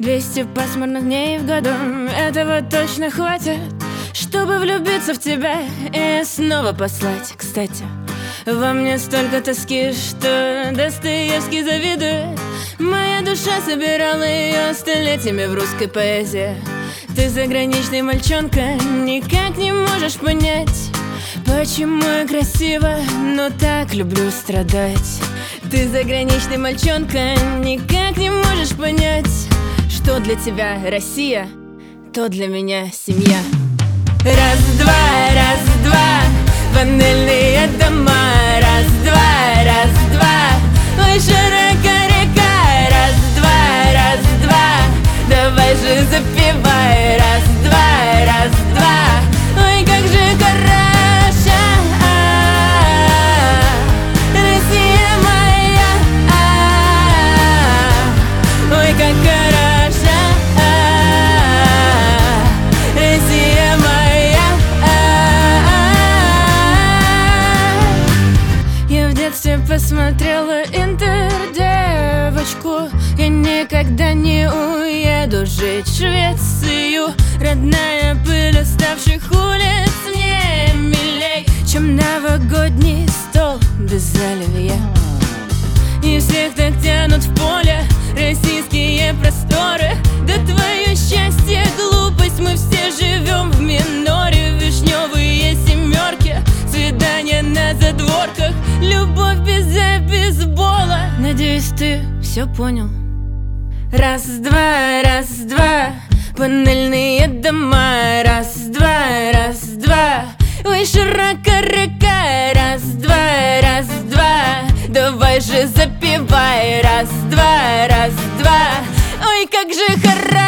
200 пасмурных дней в году, этого точно хватит, чтобы влюбиться в тебя и снова послать. Кстати, во мне столько тоски, что Достоевский завидует. Моя душа собирала ее столетиями в русской поэзии. Ты заграничный мальчонка, никак не можешь понять, почему я красиво, но так люблю страдать. Ты заграничный мальчонка, никак не можешь понять, что для тебя Россия, то для меня семья. Раз-два, панельные дома. Раз-два, ой, широка река. Раз-два, давай же запевай. Раз-два, ой, как же хороша Россия моя. Ой, как хороша Россия моя. Я в детстве посмотрела интердевочку. Я никогда не уеду жить в Швецию. Родная пыль уставших улиц мне милей, чем новогодний стол без оливье. И всех так тянут в поле российские просторы. Да твое счастье, глупость, мы все живем в миноре. Вишневые семерки, свидания на задворках, любовь без бейсбола. Надеюсь, ты все понял. Раз-два, панельные дома. Раз-два, ой, широка река. Раз-два, давай же запевай. Раз-два, ой, как же хорошо